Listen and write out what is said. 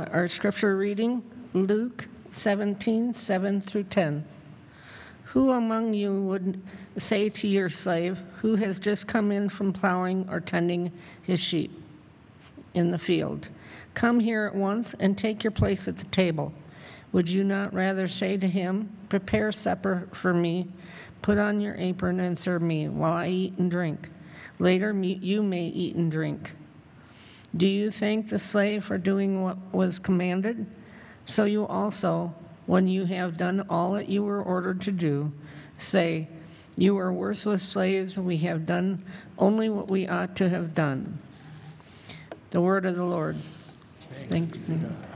Our scripture reading, Luke 17, 7 through 10. Who among you would say to your slave who has just come in from plowing or tending his sheep in the field, "Come here at once and take your place at the table"? Would you not rather say to him, "Prepare supper for me, put on your apron and serve me while I eat and drink. Later you may eat and drink"? Do you thank the slave for doing what was commanded? So you also, when you have done all that you were ordered to do, say, "You are worthless slaves, we have done only what we ought to have done." The word of the Lord. Thanks be to God.